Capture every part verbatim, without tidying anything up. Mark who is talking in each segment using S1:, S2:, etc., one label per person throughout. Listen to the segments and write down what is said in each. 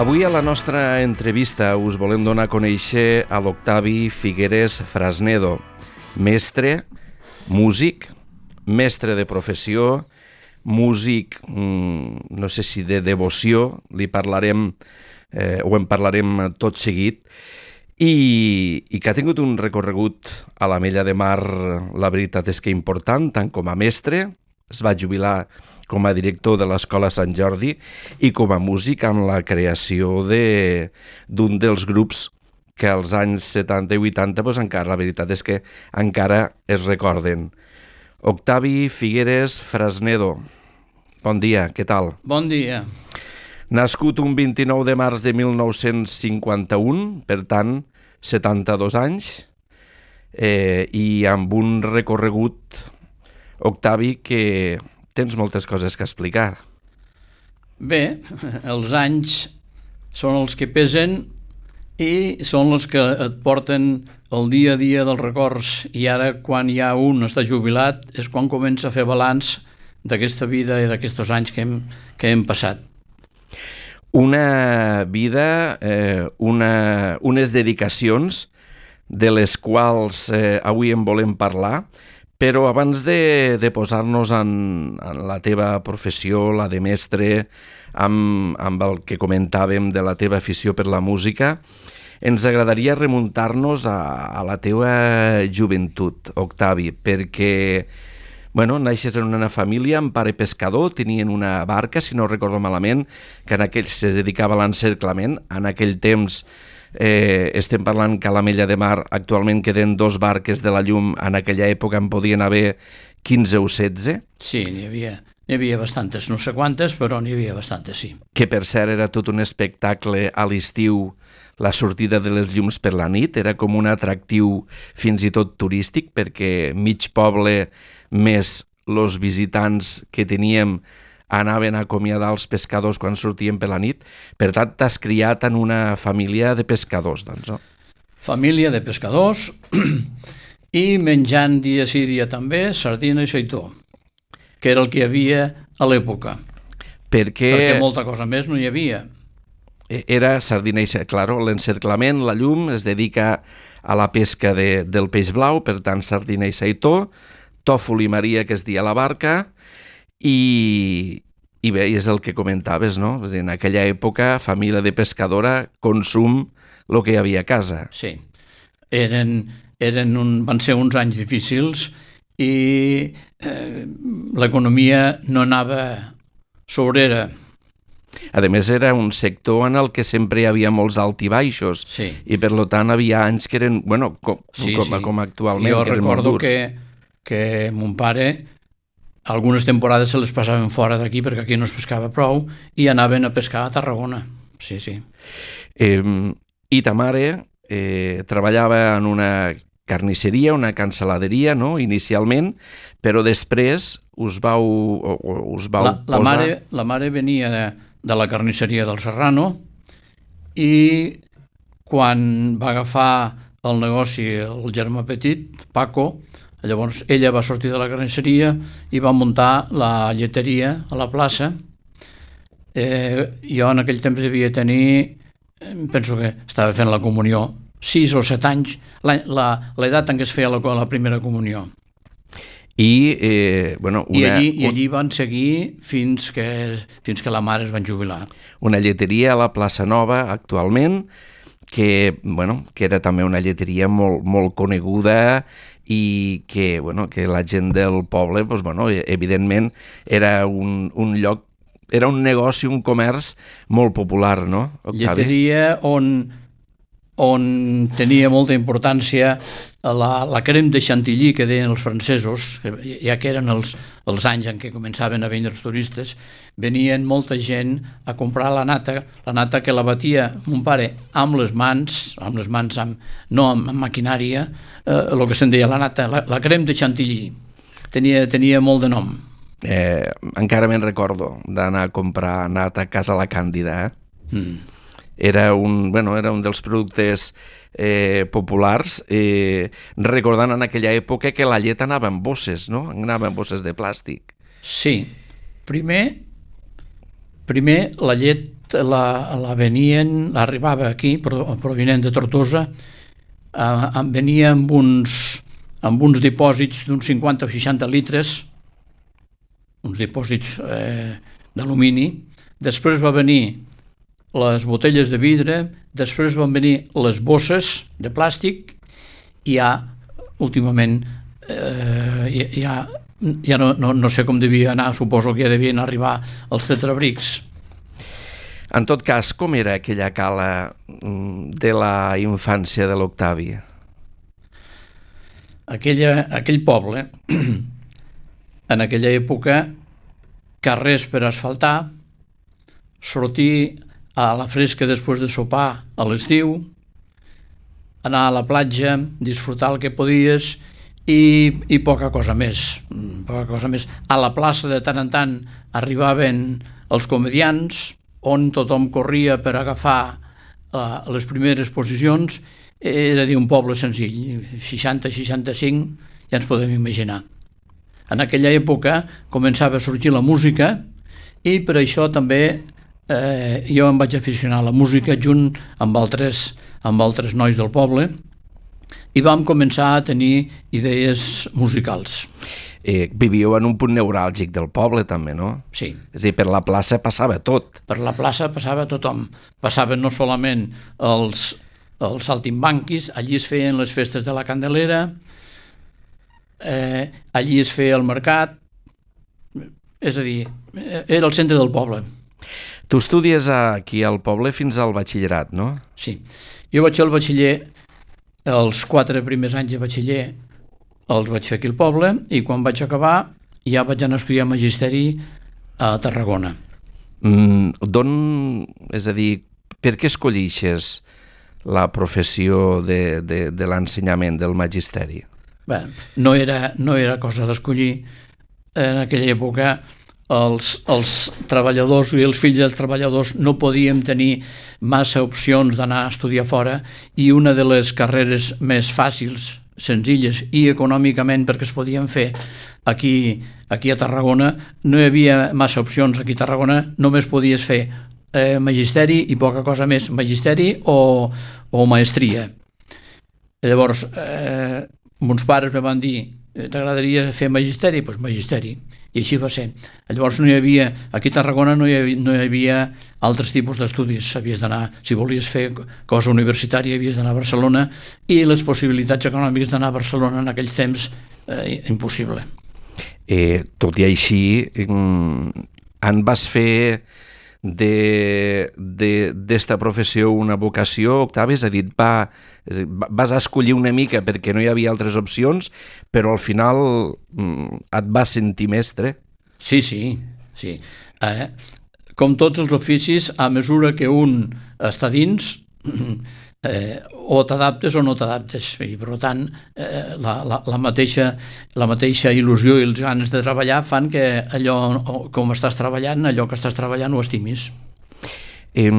S1: Avui a la nostra entrevista us volem donar a conèixer a l'Octavi Figueres Frasnedo, mestre, músic, mestre de professió, músic, no sé si de devoció, li parlarem eh, o en parlarem tot seguit, i, i que ha tingut un recorregut a l'Ametlla de Mar, la veritat és que important, tant com a mestre, es va jubilar com a director de l'Escola Sant Jordi i com a músic amb la creació de, d'un dels grups que als anys setanta i vuitanta doncs encara, la veritat és que encara es recorden. Octavi Figueres Frasnedo, bon dia, què tal?
S2: Bon dia.
S1: Nascut un vint-i-nou de març de mil nou-cents cinquanta-un, per tant, setanta-dos anys, eh, i amb un recorregut, Octavi, que tens moltes coses que explicar.
S2: Bé, els anys són els que pesen i són els que et porten el dia a dia dels records, i ara quan ja un està jubilat és quan comença a fer balanç d'aquesta vida i d'aquests anys que hem, que hem passat.
S1: Una vida, eh, una, unes dedicacions de les quals eh, avui en volem parlar, però abans de, de posar-nos en, en la teva professió, la de mestre, amb, amb el que comentàvem de la teva afició per la música, ens agradaria remuntar-nos a, a la teva joventut, Octavi, perquè bueno, naixes en una família amb pare pescador, tenien una barca, si no recordo malament, que en aquell se dedicava a l'encerclament. En aquell temps eh, estem parlant que a l'Ametlla de Mar actualment queden dos barques de la llum, en aquella època en podien haver quinze o setze.
S2: Sí, n'hi havia, n'hi havia bastantes, no sé quantes, però n'hi havia bastantes, sí.
S1: Que per cert era tot un espectacle a l'estiu, la sortida de les llums per la nit, era com un atractiu fins i tot turístic, perquè mig poble més els visitants que teníem anaven a acomiadar els pescadors quan sortien per la nit. Per tant, t'has criat en una família de pescadors, doncs, no?
S2: Família de pescadors i menjant dia sí dia també sardina i seitó, que era el que hi havia a l'època.
S1: Perquè...
S2: Perquè molta cosa més no hi havia.
S1: Era sardina i seitó, claro, l'encerclament, la llum, es dedica a la pesca de, del peix blau, per tant, sardina i seitó, tòfol i maria, que es dia la barca, i, i bé, és el que comentaves, no? En aquella època, família de pescadora, consum, el que hi havia a casa.
S2: Sí, eren, eren un, van ser uns anys difícils i eh, l'economia no anava sobrera.
S1: A més, era un sector en el que sempre hi havia molts alt i baixos,
S2: sí.
S1: I per tant havia anys que eren, bueno, com,
S2: sí,
S1: com,
S2: sí.
S1: com actualment,
S2: jo
S1: que eren molt
S2: recordo
S1: durs.
S2: que, que mon pare algunes temporades se les passaven fora d'aquí perquè aquí no es pescava prou i anaven a pescar a Tarragona. Sí, sí.
S1: Eh, I ta mare eh, treballava en una carnisseria, una cancel·laderia, no?, inicialment, però després us vau, us vau
S2: la, la
S1: posar...
S2: Mare, la mare venia de, de la carnisseria del Serrano i quan va agafar el negoci el germà petit, Paco, llavors ella va sortir de la carnisseria i va muntar la lleteria a la plaça. Eh, jo en aquell temps devia tenir, penso que estava fent la comunió, sis o set anys, l'edat en què es feia la, la primera comunió.
S1: I, eh, bueno, una,
S2: I, allí, I allí van seguir fins que, fins que la mare es van jubilar.
S1: Una lleteria a la plaça Nova actualment, que, bueno, que era també una lleteria molt, molt coneguda i que, bueno, que la gent del poble, doncs, bueno, evidentment, era un, un lloc, era un negoci, un comerç molt popular, no, Octavi?
S2: Lleteria on, on tenia molta importància la, la crem de chantilly que deien els francesos, ja que eren els, els anys en què començaven a vendre els turistes, venien molta gent a comprar la nata, la nata que la batia mon pare amb les mans, amb les mans, amb, no amb, amb maquinària, eh, el que se'n deia la nata, la, la crem de chantilly. Tenia, tenia molt de nom.
S1: Eh, encara me'n recordo d'anar a comprar nata a casa la Càndida, eh? Mm. Era un, bueno, era un dels productes eh, populars, eh, recordant en aquella època que la llet anava en bosses, no? Anava en bosses de plàstic.
S2: Sí. Primer, primer la llet la, la venien, arribava aquí, provinent de Tortosa, eh, venia amb uns, amb uns dipòsits d'uns cinquanta o seixanta litres, uns dipòsits eh, d'alumini. Després va venir les botelles de vidre, després van venir les bosses de plàstic i ja, últimament, eh, ja, ja no, no, no sé com devia anar, suposo que ja devien arribar els tetrabrics.
S1: En tot cas, com era aquella cala de la infància de l'Octavi?
S2: Aquella, aquell poble, en aquella època, carrers per asfaltar, sortir a la fresca després de sopar a l'estiu, anar a la platja, disfrutar el que podies i, i poca cosa més, poca cosa més. A la plaça de tant en tant arribaven els comediants, on tothom corria per agafar uh, les primeres posicions. Era d'un poble senzill, seixanta seixanta-cinc, ja ens podem imaginar. En aquella època començava a sorgir la música i per això també eh, jo em vaig aficionar a la música junt amb altres, amb altres nois del poble i vam començar a tenir idees musicals.
S1: Eh, vivíeu en un punt neuràlgic del poble també, no?
S2: Sí.
S1: És a dir, per la plaça passava tot.
S2: Per la plaça passava tothom. Passaven no solament els, els saltimbanquis, allí es feien les festes de la Candelera, eh, allí es feia el mercat, és a dir, era el centre del poble.
S1: Tu estudies aquí al poble fins al batxillerat, no?
S2: Sí. Jo vaig fer el batxiller, els quatre primers anys de batxiller els vaig fer aquí al poble i quan vaig acabar ja vaig anar a estudiar magisteri a Tarragona.
S1: Mm, d'on, és a dir, per què escollixes la professió de, de, de l'ensenyament, del magisteri?
S2: Bé, no era, no era cosa d'escollir. En aquella època els, els treballadors i els fills dels treballadors no podíem tenir massa opcions d'anar a estudiar fora i una de les carreres més fàcils, senzilles i econòmicament perquè es podien fer aquí, aquí a Tarragona, no hi havia massa opcions aquí a Tarragona, només podies fer eh, magisteri i poca cosa més, magisteri o, o maestria. Llavors, eh, mons pares me van dir, t'agradaria fer magisteri? Doncs pues magisteri. I així va ser. Llavors no hi havia, aquí a Tarragona no hi havia, no hi havia altres tipus d'estudis. Havies d'anar, si volies fer cosa universitària, havies d'anar a Barcelona i les possibilitats econòmiques d'anar a Barcelona en aquells temps, eh, impossible.
S1: Eh, tot i així, en vas fer d'esta professió una vocació, Octavi? És a dir, va, és a dir, vas escollir una mica perquè no hi havia altres opcions, però al final et vas sentir mestre?
S2: Sí, sí, sí. Eh, com tots els oficis, a mesura que un està dins, eh, o t'adaptes o no t'adaptes. I per tant, eh, la, la, la, mateixa, la mateixa il·lusió i els ganes de treballar fan que allò, com estàs treballant, allò que estàs treballant ho estimis.
S1: Eh,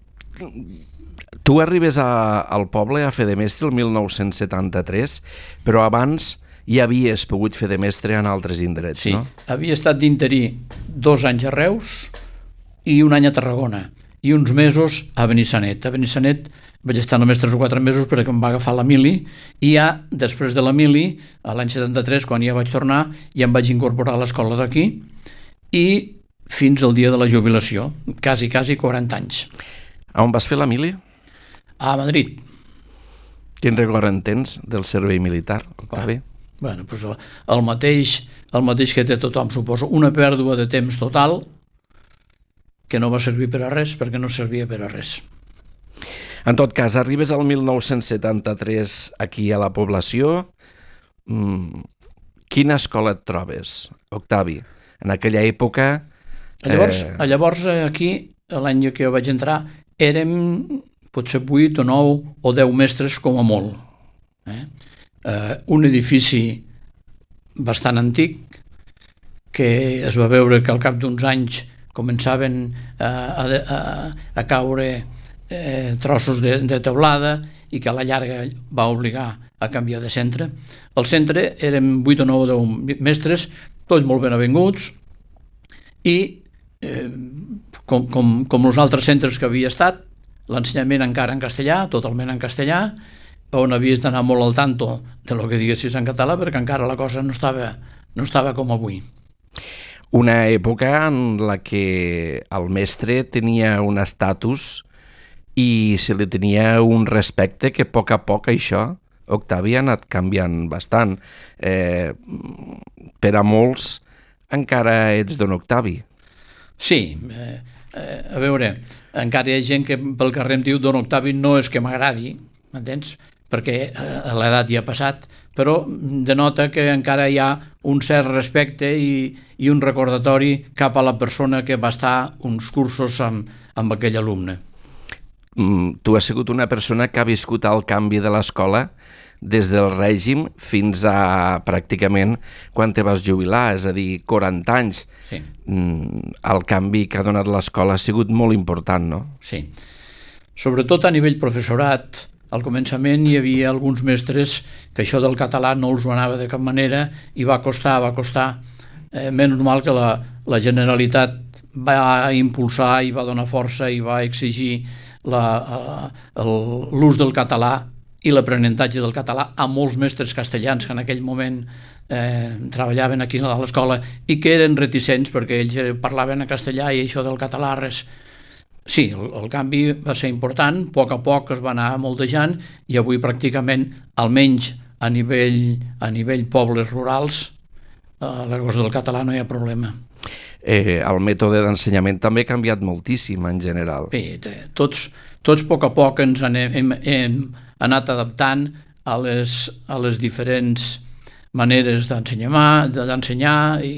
S1: tu arribes a, al poble a fer de mestre el mil nou-cents setanta-tres, però abans ja havies pogut fer de mestre en altres indrets,
S2: sí,
S1: no?
S2: Sí, havia estat d'interí dos anys a Reus i un any a Tarragona i uns mesos a Benissanet. A Benissanet vaig estar només tres o quatre mesos perquè em va agafar la mili i ja després de la mili, a l'any setanta-tres, quan ja vaig tornar, ja em vaig incorporar a l'escola d'aquí i fins al dia de la jubilació, quasi, quasi quaranta anys.
S1: A on vas fer la mili?
S2: A Madrid.
S1: Quin record en tens del servei militar, Octavi?
S2: Bueno, doncs el mateix, el mateix que té tothom, suposo. Una pèrdua de temps total que no va servir per a res, perquè no servia per a res.
S1: En tot cas, arribes al mil nou-cents setanta-tres aquí a la població. Mm, quina escola et trobes, Octavi? En aquella època...
S2: Llavors, eh... llavors aquí, l'any que jo vaig entrar, érem potser vuit o nou o deu mestres com a molt. Eh? Eh, un edifici bastant antic que es va veure que al cap d'uns anys començaven a, a, a caure eh, trossos de, de teulada i que a la llarga va obligar a canviar de centre. Al centre érem vuit o nou o deu mestres, tots molt ben avinguts i eh, com, com, com els altres centres que havia estat, l'ensenyament encara en castellà, totalment en castellà, on havies d'anar molt al tanto de lo que diguessis en català, perquè encara la cosa no estava, no estava com avui.
S1: Una època en la que el mestre tenia un estatus i se li tenia un respecte que a poc a poc això, Octavi, ha anat canviant bastant. Eh, per a molts encara ets don Octavi.
S2: Sí, eh, eh, a veure, encara hi ha gent que pel carrer em diu don Octavi, no és que m'agradi, m'entens? Perquè eh, l'edat ja ha passat, però denota que encara hi ha un cert respecte i, i un recordatori cap a la persona que va estar uns cursos amb, amb aquell alumne.
S1: Mm, tu has sigut una persona que ha viscut el canvi de l'escola des del règim fins a pràcticament quan te vas jubilar, és a dir, quaranta anys.
S2: Sí.
S1: Mm, el canvi que ha donat l'escola ha sigut molt important, no?
S2: Sí. Sobretot a nivell professorat, al començament hi havia alguns mestres que això del català no els ho anava de cap manera i va costar, va costar. Eh, menys mal que la, la Generalitat va impulsar i va donar força i va exigir l'ús del català i l'aprenentatge del català a molts mestres castellans que en aquell moment eh, treballaven aquí a l'escola i que eren reticents perquè ells parlaven en castellà i això del català res. Sí, el, el canvi va ser important, a poc a poc es va anar moldejant i avui pràcticament, almenys a nivell, a nivell pobles rurals, a la cosa del català no hi ha problema.
S1: Eh, el mètode d'ensenyament també ha canviat moltíssim en general.
S2: Bé, tots, tots a poc a poc ens anem, hem, hem anat adaptant a les, a les diferents maneres d'ensenyar, d'ensenyar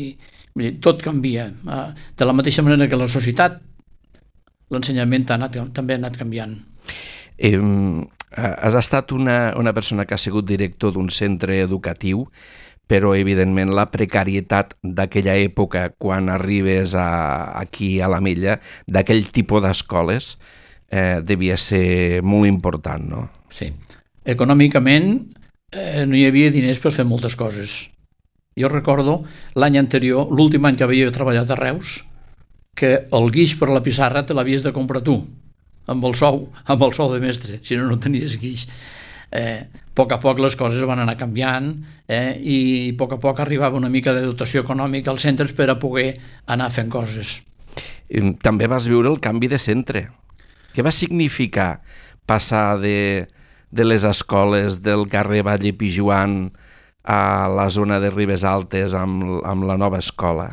S2: i tot canvia. De la mateixa manera que la societat, l'ensenyament ha anat, també ha anat canviant.
S1: Eh, has estat una, una persona que ha sigut director d'un centre educatiu, però evidentment la precarietat d'aquella època, quan arribes a, aquí a l'Ametlla, d'aquell tipus d'escoles, eh, devia ser molt important, no?
S2: Sí. Econòmicament eh, no hi havia diners per fer moltes coses. Jo recordo l'any anterior, l'últim any que havia treballat a Reus, que el guix per la pissarra te l'havies de comprar tu, amb el sou, amb el sou de mestre, si no, no tenies guix. Eh, a poc a poc les coses van anar canviant eh, i a poc a poc arribava una mica de dotació econòmica als centres per a poder anar fent coses.
S1: També vas viure el canvi de centre. Què va significar passar de, de les escoles del carrer Valle Pijuan a la zona de Ribes Altes amb, amb la nova escola?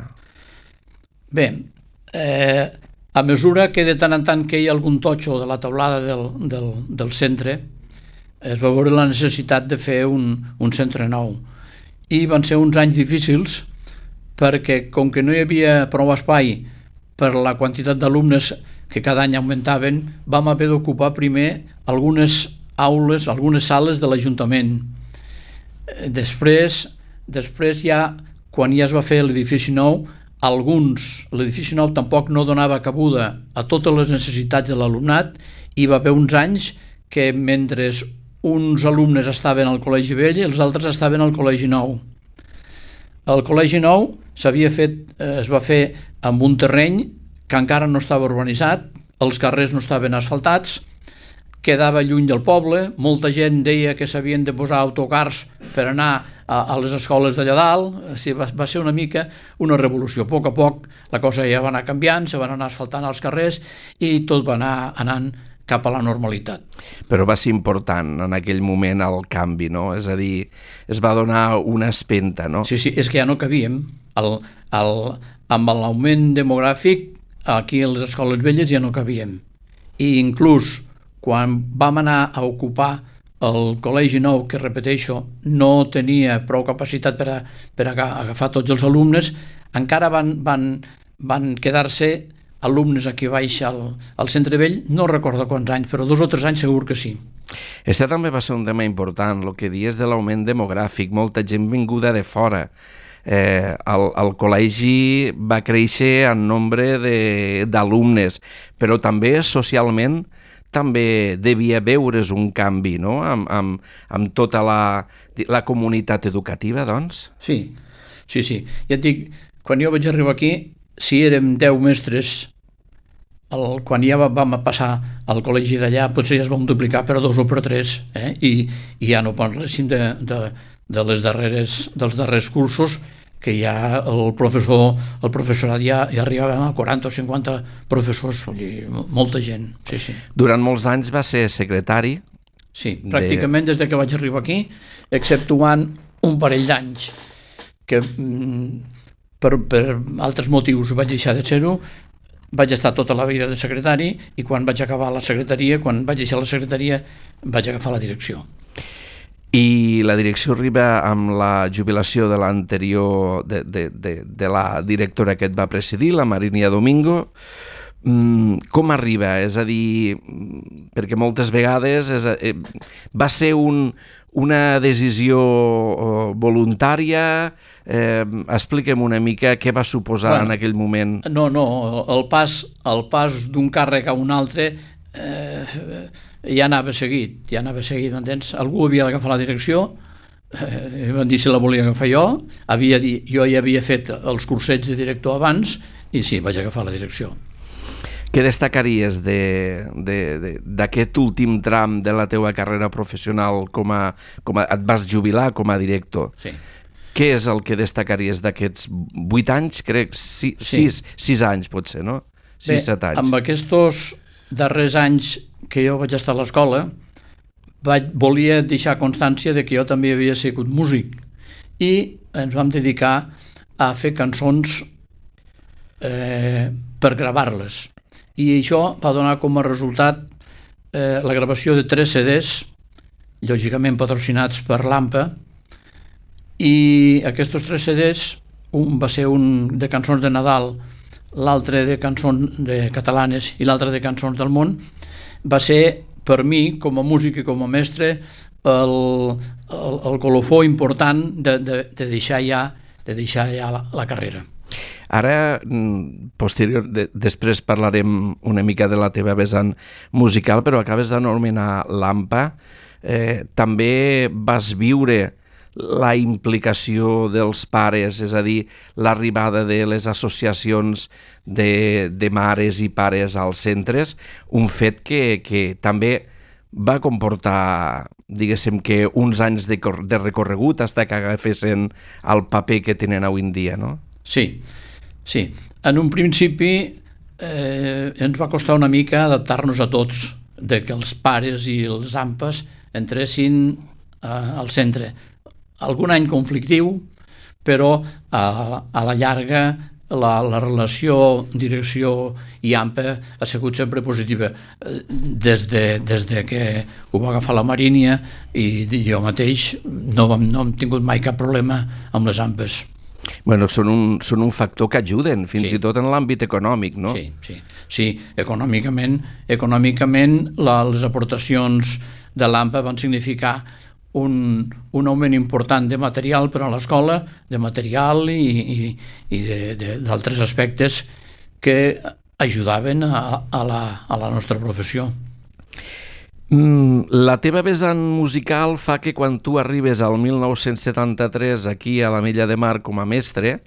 S2: Bé, eh, a mesura que de tant en tant que hi ha algun totxo de la teulada del, del, del centre, es va veure la necessitat de fer un, un centre nou. I van ser uns anys difícils perquè, com que no hi havia prou espai per la quantitat d'alumnes que cada any augmentaven, vam haver d'ocupar primer algunes aules, algunes sales de l'Ajuntament. Després, després ja, quan ja es va fer l'edifici nou, alguns, l'edifici nou tampoc no donava cabuda a totes les necessitats de l'alumnat i va haver uns anys que mentre uns alumnes estaven al Col·legi Vell i els altres estaven al Col·legi Nou. El Col·legi Nou s'havia fet, es va fer amb un terreny que encara no estava urbanitzat, els carrers no estaven asfaltats, quedava lluny del poble, molta gent deia que s'havien de posar autocars per anar a, a les escoles d'allà dalt. Sí, va, va ser una mica una revolució. A poc a poc la cosa ja va anar canviant, se van anar asfaltant els carrers i tot va anar anant cap a la normalitat.
S1: Però va ser important en aquell moment el canvi, no? És a dir, es va donar una espenta, no?
S2: Sí, sí, és que ja no cabíem. El, el, amb l'augment demogràfic, aquí a les escoles velles ja no cabíem. I inclús quan vam anar a ocupar el Col·legi Nou, que repeteixo, no tenia prou capacitat per a, per a agafar tots els alumnes, encara van, van, van quedar-se alumnes aquí baix al, al centre vell, no recordo quants anys, però dos o tres anys segur que sí.
S1: Este també va ser un tema important, el que dies de l'augment demogràfic, molta gent vinguda de fora. Eh, el, el col·legi va créixer en nombre d'alumnes, però també socialment també devia veure's un canvi, no?, amb, amb, amb tota la, la comunitat educativa, doncs?
S2: Sí, sí, sí. Ja et dic, quan jo vaig arribar aquí, si érem deu mestres el, quan ja vam passar al col·legi d'allà, potser ja es va multiplicar per dos o per tres, eh? I, i ja no parléssim de, de, de les darreres, dels darrers cursos, que ja el professor, el professorat ja, ja arribava a quaranta o cinquanta professors, vull dir, molta gent, sí, sí.
S1: Durant molts anys va ser secretari?
S2: Sí, pràcticament de... des de que vaig arribar aquí, exceptuant un parell d'anys que per, per altres motius vaig deixar de ser-ho. Vaig estar tota la vida de secretari i quan vaig acabar la secretaria, quan vaig deixar la secretaria, vaig agafar la direcció.
S1: I la direcció arriba amb la jubilació de l'anterior, de, de, de, de la directora que et va presidir, la Marinia Domingo. Mm, com arriba? És a dir, perquè moltes vegades és a, eh, va ser un, una decisió voluntària. Eh, expliquem una mica què va suposar bueno, en aquell moment.
S2: No, no, el pas, el pas d'un càrrec a un altre eh, ja anava seguit, ja anava seguit, m'entens? Algú havia d'agafar la direcció, eh, van dir si la volia agafar jo, havia dit, jo ja havia fet els cursets de director abans i sí, vaig agafar la direcció.
S1: Què destacaries d'aquest de, últim tram de la teua carrera professional? Com a, com a, et vas jubilar com a director.
S2: Sí.
S1: Què és el que destacaries d'aquests vuit anys? Crec, sis, sí. sis, sis anys potser, no? Sis,
S2: Bé,
S1: set anys.
S2: Amb aquests darrers anys que jo vaig estar a l'escola, vaig, volia deixar constància de que jo també havia sigut músic i ens vam dedicar a fer cançons eh, per gravar-les. I això va donar com a resultat eh, la gravació de tres C Ds, lògicament patrocinats per l'AMPA, i aquests tres C Ds, un va ser un de cançons de Nadal, l'altre de cançons de catalanes i l'altre de cançons del món, va ser per mi, com a músic i com a mestre, el, el, el colofó important de, de, de deixar ja, de deixar ja la, la carrera.
S1: Ara, posterior, de, després parlarem una mica de la teva vessant musical, però acabes d'anomenar l'AMPA. Eh, també vas viure la implicació dels pares, és a dir, l'arribada de les associacions de, de mares i pares als centres, un fet que, que també va comportar, diguéssim, que uns anys de, de recorregut fins que agafessin el paper que tenen avui en dia, no?
S2: Sí, sí. En un principi eh, ens va costar una mica adaptar-nos a tots, de que els pares i els AMPAs entressin eh, al centre. Algun any conflictiu, però a, a la llarga la, la relació direcció i AMPA ha sigut sempre positiva. Des de, des de que ho va agafar la Marínia i jo mateix no, no hem tingut mai cap problema amb les AMPAs.
S1: Bueno, són un, són un factor que ajuden, fins
S2: sí.
S1: i tot en l'àmbit econòmic, no?
S2: Sí, sí, sí. Econòmicament, econòmicament la, les aportacions de l'AMPA van significar un, un augment important de material per a l'escola, de material i, i, i d'altres aspectes que ajudaven a, a, la, a la nostra professió.
S1: Mm, la teva vessant musical fa que quan tu arribes al mil nou-cents setanta-tres aquí a l'Ametlla de Mar com a mestre,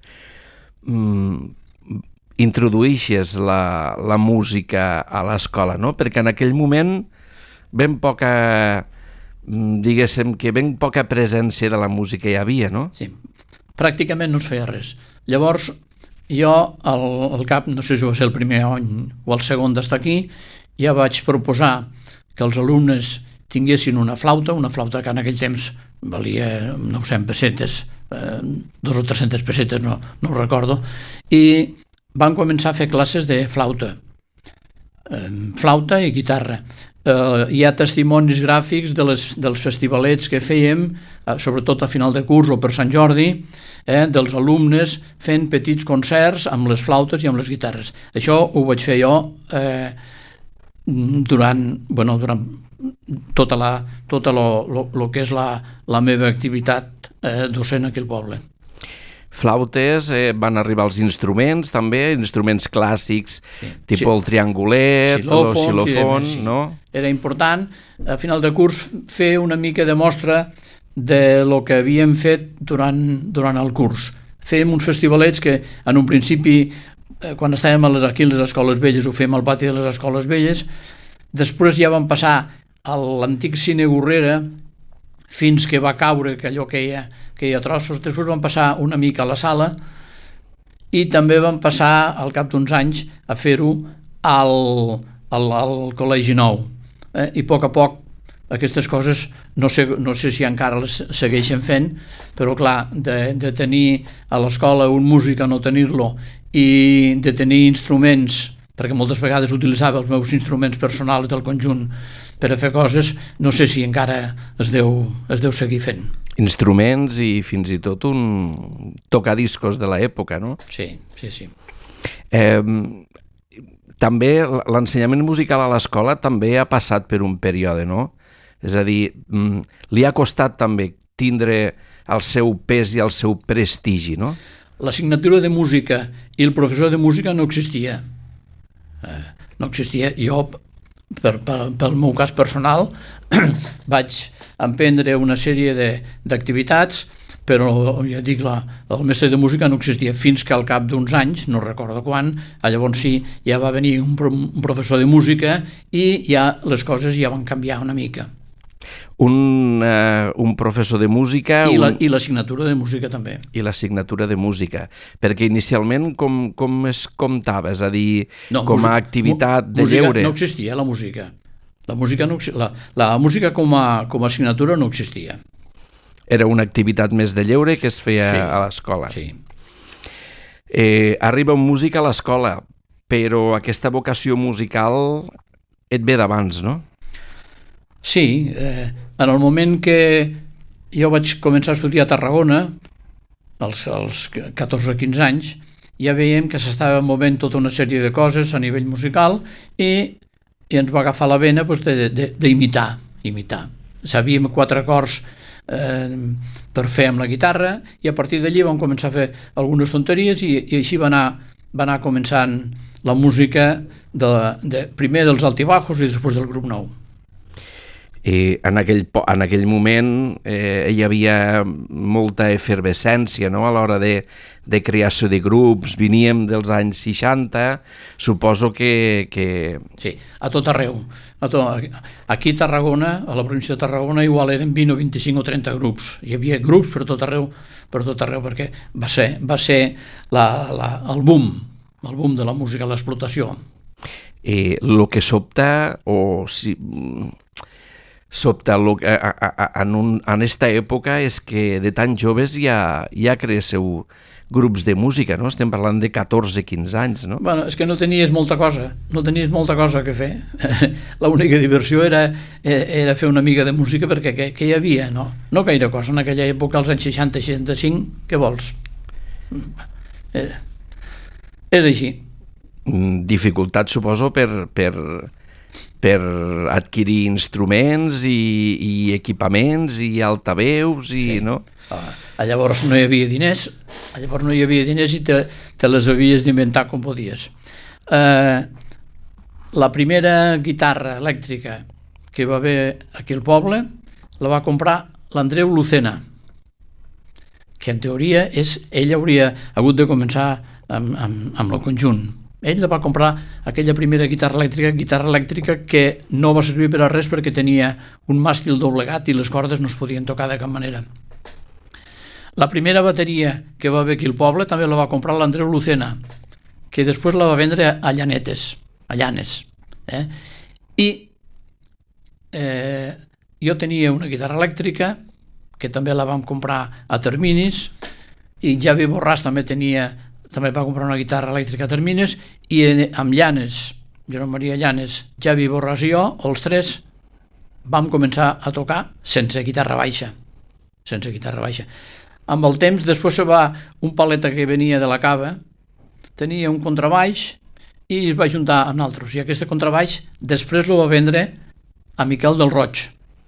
S1: mm, introdueixes la, la música a l'escola, no? Perquè en aquell moment ben poca, diguéssim que ben poca presència de la música hi havia, no?
S2: Sí, pràcticament no es feia res. Llavors, jo al, al cap, no sé si va ser el primer any o el segon d'estar aquí, ja vaig proposar que els alumnes tinguessin una flauta, una flauta que en aquell temps valia nou-centes pessetes, eh, dos o tres-centes pessetes, no, no ho recordo, i van començar a fer classes de flauta, eh, flauta i guitarra. Eh, hi ha testimonis gràfics de les, dels festivalets que fèiem, eh, sobretot a final de curs o per Sant Jordi, eh, dels alumnes fent petits concerts amb les flautes i amb les guitarres. Això ho vaig fer jo eh, durant, bueno, durant tota la, tota lo, lo, lo que és la, la meva activitat eh, docent aquí al poble.
S1: Flautes, eh, van arribar els instruments també, instruments clàssics, sí, tipus sí. El triangulet,
S2: xilòfons,
S1: el xilòfon,
S2: sí.
S1: no?
S2: Era important, a final de curs, fer una mica de mostra de lo que havíem fet durant, durant el curs. Fèiem uns festivalets que en un principi eh, quan estàvem a les, aquí a les Escoles Velles, ho fem al pati de les Escoles Velles. Després ja vam passar a l'antic Cine Gorrera, fins que va caure, que allò que hi ha, que hi ha trossos. Després vam passar una mica a la sala i també vam passar, al cap d'uns anys, a fer-ho al, al, al Col·legi Nou. Eh? I a poc a poc aquestes coses no sé, no sé si encara les segueixen fent, però clar, de, de tenir a l'escola un músic a no tenir-lo i de tenir instruments, perquè moltes vegades utilitzava els meus instruments personals del conjunt per a fer coses, no sé si encara es deu, es deu seguir fent.
S1: Instruments i fins i tot un tocadiscos de l'època, no?
S2: Sí, sí, sí.
S1: Eh, també l'ensenyament musical a l'escola també ha passat per un període, no? És a dir, li ha costat també tindre el seu pes i el seu prestigi, no?
S2: L'assignatura de música i el professor de música no existia. Eh, no existia. Jo, per, per, pel meu cas personal, vaig emprendre una sèrie d'activitats, però ja dic, la, el mestre de música no existia fins que al cap d'uns anys, no recordo quan, llavors sí, ja va venir un, un professor de música i ja les coses ja van canviar una mica.
S1: Un, uh, un professor de música...
S2: I
S1: un...
S2: l'assignatura de música també.
S1: I l'assignatura de música. Perquè inicialment com, com es comptava? És a dir, no, com a activitat de
S2: música,
S1: lleure?
S2: No existia la música. La música, no, la, la música com, a, com a assignatura no existia.
S1: Era una activitat més de lleure que es feia sí, a l'escola.
S2: Sí.
S1: Eh, arriba un músic a l'escola, però aquesta vocació musical et ve d'abans, no?
S2: Sí, eh, en el moment que jo vaig començar a estudiar a Tarragona, als, als catorze o quinze anys, ja veiem que s'estava movent tota una sèrie de coses a nivell musical i, i ens va agafar la vena doncs, d'imitar. imitar. Sabíem quatre acords eh, per fer amb la guitarra i a partir d'allí vam començar a fer algunes tonteries i, i així va anar, va anar començant la música de, de, primer dels altibajos i després del grup nou.
S1: I en aquell, en aquell moment eh, hi havia molta efervescència, no? A l'hora de, de creació de grups, veníem dels anys seixanta, suposo que... que...
S2: Sí, a tot arreu. A tot, aquí a Tarragona, a la província de Tarragona, igual eren vint o vint-i-cinc o trenta grups. Hi havia grups per tot arreu, per tot arreu perquè va ser, va ser la, la, el boom, el boom de la música, l'explotació.
S1: Eh, lo que sobta, o si... sobta lo, a, a, a, en, un, en esta època és que de tan joves ja, ja créssiu grups de música, no? Estem parlant de catorze o quinze anys, no?
S2: Bueno, és que no tenies molta cosa, no tenies molta cosa que fer. L'única diversió era, era fer una mica de música perquè què, què hi havia, no? No gaire cosa. En aquella època, als anys seixanta i seixanta-cinc, què vols? Eh, és així.
S1: Dificultat, suposo, per... per... per adquirir instruments i, i equipaments i altaveus i, sí. No?
S2: Ah, llavors no hi havia diners, llavors no hi havia diners i te, te les havies d'inventar com podies. Eh, la primera guitarra elèctrica que va haver aquí al poble la va comprar l'Andreu Lucena, que en teoria és, ell hauria hagut de començar amb, amb, amb el conjunt. Ell va comprar aquella primera guitarra elèctrica, guitarra elèctrica que no va servir per a res perquè tenia un màstil doblegat i les cordes no es podien tocar de cap manera. La primera bateria que va haver aquí al poble també la va comprar l'Andreu Lucena, que després la va vendre a Llanetes, a Llanes. Eh? I eh, jo tenia una guitarra elèctrica que també la vam comprar a Terminis i Javi Borràs també tenia també va comprar una guitarra elèctrica a Termines i amb Llanes, Joan Maria Llanes, Javi Borràs i jo, els tres, vam començar a tocar sense guitarra baixa. Sense guitarra baixa. Amb el temps, després se va un paleta que venia de la cava, tenia un contrabaix i es va juntar amb altres. I aquest contrabaix després el va vendre a Miquel del Roig.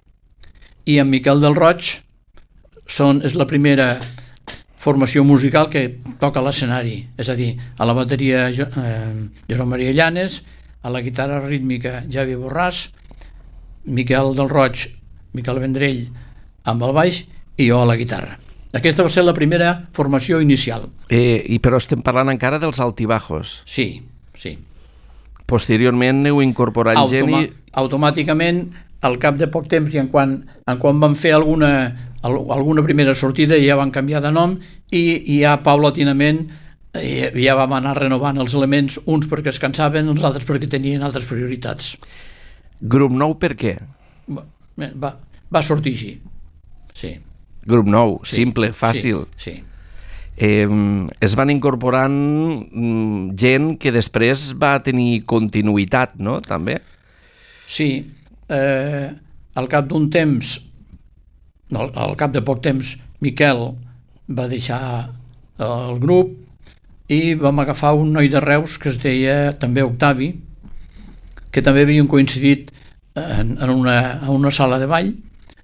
S2: I en Miquel del Roig són, és la primera formació musical que toca a l'escenari, és a dir, a la bateria eh, Josep Maria Llanes, a la guitarra rítmica Javi Borràs, Miquel del Roig, Miquel Vendrell amb el baix i jo a la guitarra. Aquesta va ser la primera formació inicial.
S1: Eh, i però estem parlant encara dels altibajos.
S2: Sí, sí.
S1: Posteriorment heu incorporat
S2: Automa
S1: gent i...
S2: Automàticament, al cap de poc temps, i en quan, en quan van fer alguna, alguna primera sortida, ja van canviar de nom i, i ja paulatinament ja vam anar renovant els elements, uns perquè es cansaven, els altres perquè tenien altres prioritats.
S1: Grup nou per què?
S2: Va, va, va sortir així, sí.
S1: Grup nou,
S2: sí,
S1: simple, fàcil.
S2: Sí, sí.
S1: Eh, es van incorporant gent que després va tenir continuïtat, no?, també?
S2: Sí, eh, al cap d'un temps, al, al cap de poc temps, Miquel va deixar el grup i vam agafar un noi de Reus que es deia també Octavi, que també havien coincidit en, en, una, en una sala de ball,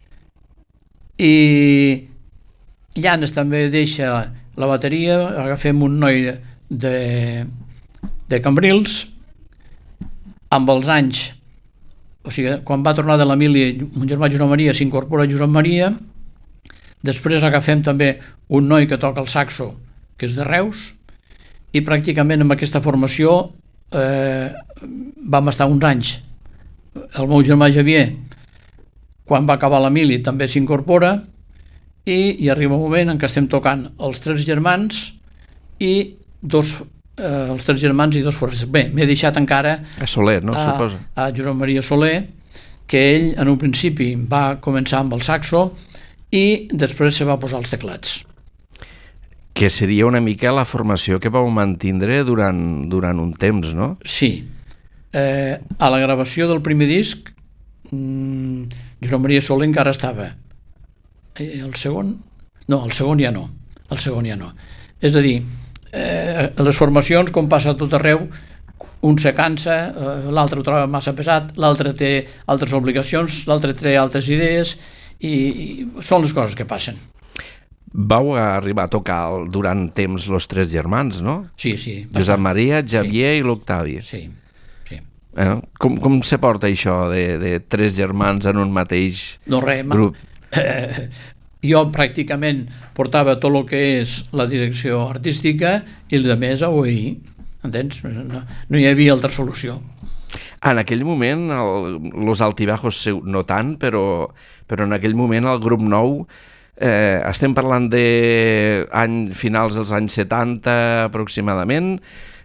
S2: i Llanes també deixa la bateria, agafem un noi de, de Cambrils. Amb els anys, o sigui, quan va tornar de l'Emília, mon germà Josep Maria s'incorpora Josep Maria. Després agafem també un noi que toca el saxo, que és de Reus, i pràcticament amb aquesta formació eh, vam estar uns anys. El meu germà Javier, quan va acabar l'Emili, també s'incorpora, i hi arriba un moment en què estem tocant els tres germans i dos, eh, els tres germans i dos forasters. Bé, m'he deixat encara
S1: a Soler, no?
S2: A,
S1: Suposa.
S2: a Josep Maria Soler, que ell en un principi va començar amb el saxo i després se va posar els teclats.
S1: Que seria una mica la formació que vau mantindre durant, durant un temps, no?
S2: Sí. Eh, a la gravació del primer disc, mmm, Josep Maria Soler encara estava. El segon? No, el segon ja no. El segon ja no. És a dir, eh, les formacions, com passa a tot arreu, un se cansa, eh, l'altre ho troba massa pesat, l'altre té altres obligacions, l'altre té altres idees, i, i són les coses que passen.
S1: Vau arribar a tocar durant temps los tres germans, no?
S2: Sí, sí.
S1: Josep Maria, Javier sí. I l'Octavi.
S2: Sí, sí.
S1: Eh? Com, com se porta això de, de tres germans en un mateix
S2: no, res,
S1: grup?
S2: Eh, jo pràcticament portava tot el que és la direcció artística i els altres a oir, entens? No, no hi havia altra solució.
S1: En aquell moment, el, los altibajos no tant, però, però en aquell moment el grup nou, eh, estem parlant de any, finals dels anys setanta aproximadament,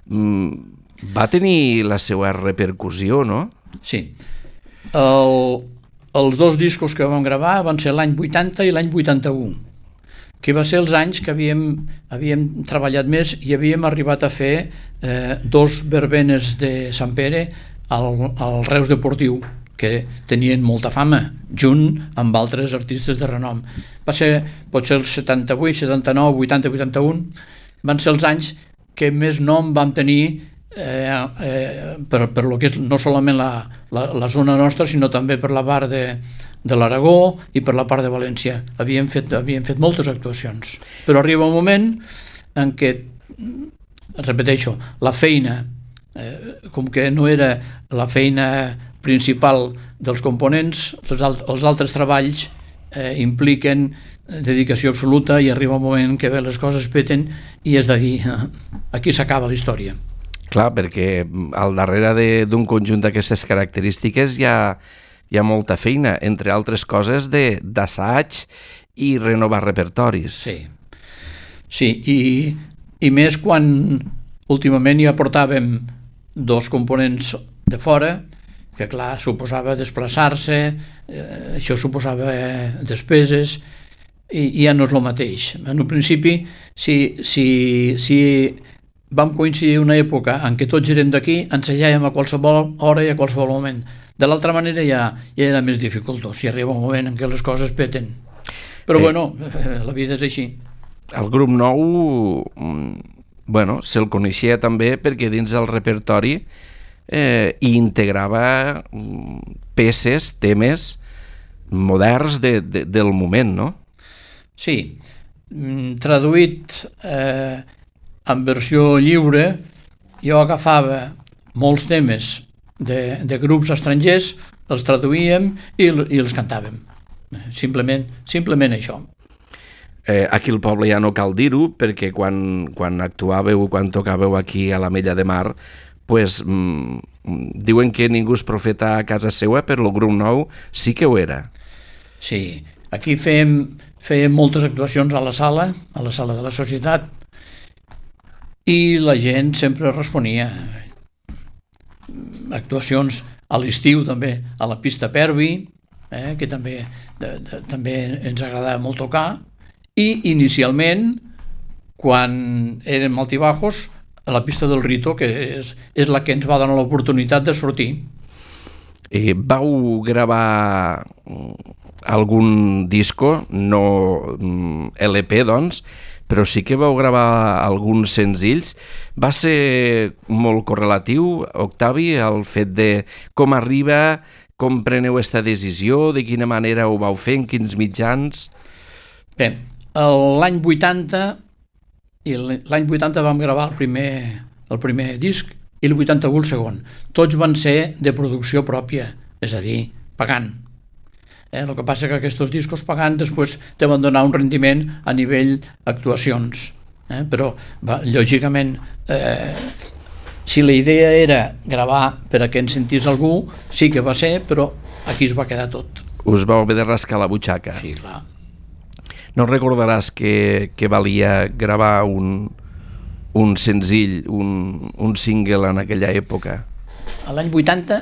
S1: va tenir la seva repercussió, no?
S2: Sí. El... Els dos discos que vam gravar van ser l'any vuitanta i l'any vuitanta-u, que va ser els anys que havíem, havíem treballat més i havíem arribat a fer eh, dos verbenes de Sant Pere al, al Reus Deportiu, que tenien molta fama, junt amb altres artistes de renom. Va ser, potser els setanta-vuit, setanta-nou, vuitanta, vuitanta-un, van ser els anys que més nom vam tenir Eh, eh, per, per lo que és no solament la, la, la zona nostra, sinó també per la part de, de l'Aragó i per la part de València. Havíem fet, havíem fet moltes actuacions, però arriba un moment en què, repeteixo, la feina, eh, com que no era la feina principal dels components, els, alt, els altres treballs eh, impliquen dedicació absoluta, i arriba un moment en què les coses peten i és de dir, aquí s'acaba la història.
S1: Clar, perquè al darrere d'un conjunt d'aquestes característiques hi ha, hi ha molta feina, entre altres coses d'assaig i renovar repertoris.
S2: Sí, sí, i, i més quan últimament ja portàvem dos components de fora, que clar, suposava desplaçar-se, eh, això suposava eh, despeses, i, i ja no és el mateix. En un principi, si... si, si vam coincidir una època en què tots érem d'aquí, ensajàvem a qualsevol hora i a qualsevol moment. De l'altra manera ja, ja era més dificultós, si arriba un moment en què les coses peten. Però eh, bueno, la vida és així.
S1: El grup nou, bueno, se'l coneixia també perquè dins del repertori eh, hi integrava peces, temes moderns de, de, del moment, no?
S2: Sí, traduït... Eh, en versió lliure, jo agafava molts temes de, de grups estrangers, els traduïem i, i els cantàvem. Simplement, simplement això.
S1: Eh, aquí al poble ja no cal dir-ho, perquè quan, quan actuàveu, quan tocàveu aquí a l'Ametlla de Mar, pues, mm, diuen que ningú és profeta a casa seva, però el grup nou sí que ho era.
S2: Sí, aquí fèiem, fèiem moltes actuacions a la sala, a la sala de la societat, i la gent sempre responia. Actuacions a l'estiu també, a la pista Pervi, eh, que també, de, de, també ens agradava molt tocar, i inicialment, quan érem altibajos, a la pista del Rito, que és, és la que ens va donar l'oportunitat de sortir.
S1: Eh, vau gravar algun disco, no L P, doncs, però sí que vau gravar alguns senzills. Va ser molt correlatiu, Octavi, el fet de com arriba, com preneu aquesta decisió, de quina manera ho vau fer, en quins mitjans?
S2: Bé, l'any vuitanta, i l'any vuitanta vam gravar el primer, el primer disc i el vuitanta-u el segon. Tots van ser de producció pròpia, és a dir, pagant. Eh, el que passa és que aquests discos pagant després te van donar un rendiment a nivell actuacions. Eh? Però, va, lògicament, eh, si la idea era gravar per a que ens sentís algú, sí que va ser, però aquí es va quedar tot.
S1: Us vau haver de rascar la butxaca.
S2: Sí, clar.
S1: No recordaràs que, que valia gravar un, un senzill, un, un single en aquella època?
S2: A l'any vuitanta,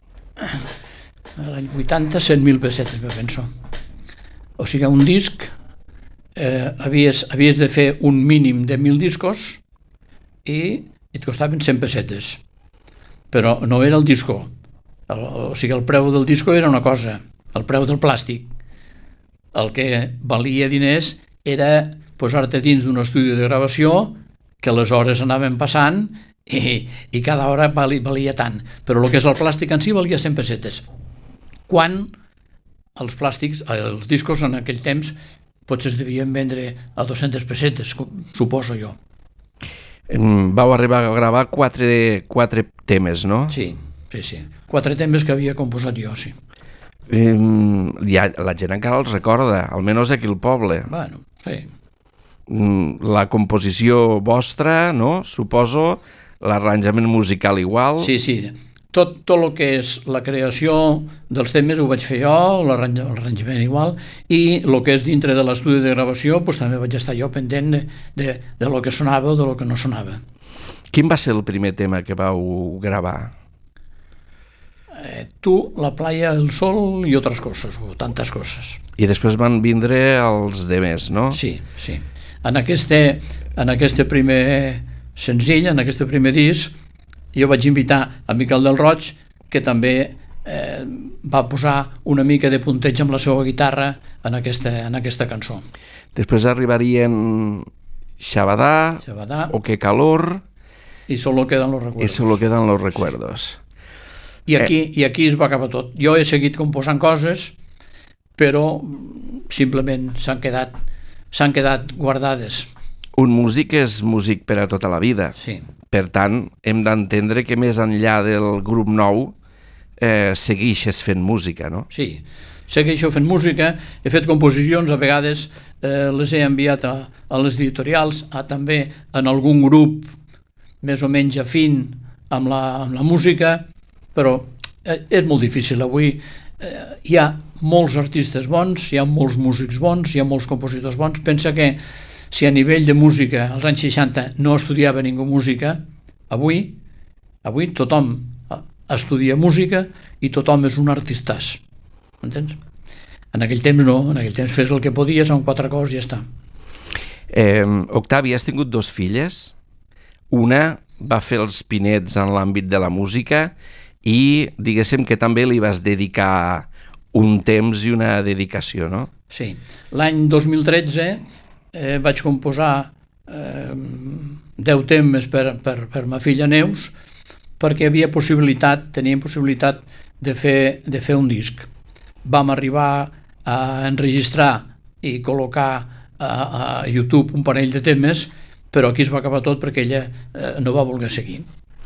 S2: a l'any vuitanta, cent mil pessetes, me penso. O sigui, un disc, eh, havies, havies de fer un mínim de mil discos i et costaven cent pessetes. Però no era el disco. El, o sigui, el preu del disco era una cosa, el preu del plàstic. El que valia diners era posar-te dins d'un estudi de gravació que les hores anaven passant i, i cada hora valia, valia tant. Però el que és el plàstic en si valia cent pessetes. Quan els plàstics, els discos en aquell temps potser es devien vendre a dues-centes pessetes, suposo jo.
S1: Vau arribar a gravar quatre, quatre temes, no?
S2: Sí, sí, sí. Quatre temes que havia composat jo, sí.
S1: Eh, ja, la gent encara els recorda, almenys aquí al poble.
S2: Bueno, sí.
S1: La composició vostra, no? Suposo, l'arranjament musical igual.
S2: Sí, sí. Tot, tot el que és la creació dels temes ho vaig fer jo, l'arranjament igual, i el que és dintre de l'estudi de gravació doncs, també vaig estar jo pendent de, de, de lo que sonava o de lo que no sonava.
S1: Quin va ser el primer tema que vau gravar?
S2: Eh, tu, la playa, el sol i altres coses, o tantes coses.
S1: I després van vindre els demés, no?
S2: Sí, sí. En este, en este primer senzill, en aquest primer disc, jo vaig invitar a Miquel del Roig, que també eh, va posar una mica de punteig amb la seva guitarra en aquesta, en aquesta cançó.
S1: Després arribarien Xabadà,
S2: Xabadà,
S1: O que calor...
S2: I solo quedan los recuerdos.
S1: I solo quedan los recuerdos.
S2: Sí. I aquí, eh. I aquí es va acabar tot. Jo he seguit composant coses, però simplement s'han quedat, s'han quedat guardades.
S1: Un músic és músic per a tota la vida.
S2: Sí.
S1: Per tant, hem d'entendre que més enllà del grup nou eh, segueixes fent música, no?
S2: Sí, segueixo fent música, he fet composicions, a vegades eh, les he enviat a, a les editorials, a també en algun grup més o menys afín amb la, amb la música, però eh, és molt difícil. Avui eh, hi ha molts artistes bons, hi ha molts músics bons, hi ha molts compositors bons. Pensa que si a nivell de música als anys seixanta no estudiava ningú música, avui, avui tothom estudia música i tothom és un artistàs. Entens? En aquell temps no, en aquell temps fes el que podies amb quatre coses i ja està.
S1: Eh, Octavi, has tingut dos filles. Una va fer els pinets en l'àmbit de la música i diguéssim que també li vas dedicar un temps i una dedicació, no?
S2: Sí. L'any dos mil tretze eh, vaig composar eh, deu temes per, per, per ma filla Neus, perquè havia possibilitat, teníem possibilitat de fer, de fer un disc. Vam arribar a enregistrar i col·locar a, a YouTube un parell de temes, però aquí es va acabar tot perquè ella eh, no va voler seguir.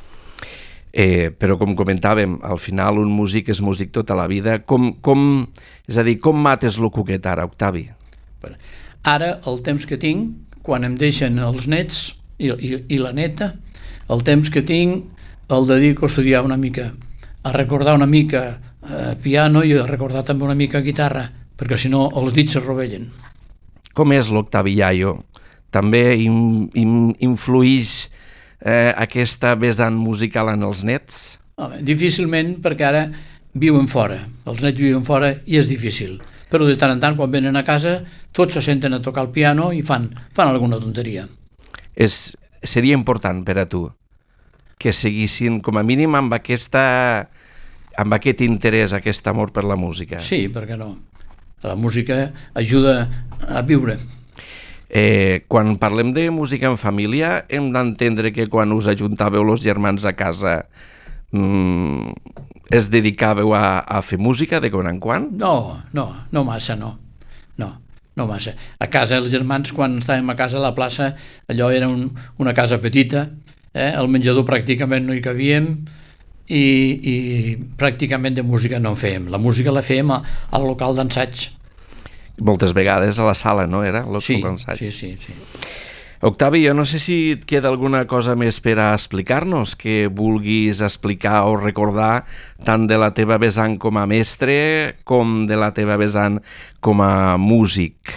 S1: Eh, però com comentàvem, al final un músic és músic tota la vida. Com, com, és a dir, com mates el cuquet ara, Octavi?
S2: Ara, el temps que tinc, quan em deixen els nets i, i, i la neta, el temps que tinc el dedico a estudiar una mica, a recordar una mica eh, piano i a recordar també una mica guitarra, perquè si no els dits es rovellen.
S1: Com és l'Octavi Iaio? També in, in, influïx eh, aquesta vessant musical en els nets?
S2: Home, difícilment, perquè ara viuen fora, els nets viuen fora i és difícil, però de tant en tant quan venen a casa tots se senten a tocar el piano i fan, fan alguna tonteria.
S1: És, seria important per a tu que seguissin com a mínim amb, aquesta, amb aquest interès, aquest amor per la música.
S2: Sí, per què no? La música ajuda a viure.
S1: Eh, quan parlem de música en família, hem d'entendre que quan us ajuntàveu els germans a casa mmm, es dedicàveu a, a fer música de quan en quan?
S2: No, no, no massa, no. No, no massa. A casa, els germans, quan estàvem a casa a la plaça, allò era un, una casa petita, eh? Al menjador pràcticament no hi cabíem i, i pràcticament de música no en fèiem. La música la fèiem a, al local d'ensaig.
S1: Moltes vegades a la sala, no era? El
S2: sí,
S1: d'ensaig.
S2: sí, sí, sí.
S1: Octavi, jo no sé si et queda alguna cosa més per a explicar-nos, que vulguis explicar o recordar tant de la teva vessant com a mestre com de la teva vessant com a músic.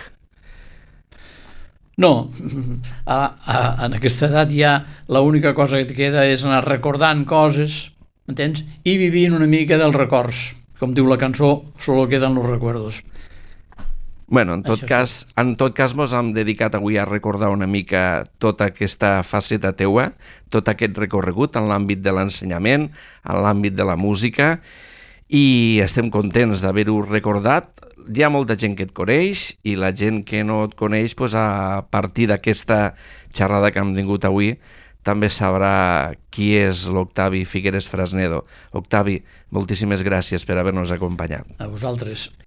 S2: No, a, a, en aquesta edat ja l'única cosa que et queda és anar recordant coses, entens? I vivint una mica dels records. Com diu la cançó, solo quedan los recuerdos.
S1: Bueno, en tot, cas, en tot cas mos hem dedicat avui a recordar una mica tota aquesta faceta teua, tot aquest recorregut en l'àmbit de l'ensenyament, en l'àmbit de la música, i estem contents d'haver-ho recordat. Hi ha molta gent que et coneix i la gent que no et coneix, doncs a partir d'aquesta xerrada que hem tingut avui, també sabrà qui és l'Octavi Figueres Frasnedo. Octavi, moltíssimes gràcies per haver-nos acompanyat.
S2: A vosaltres.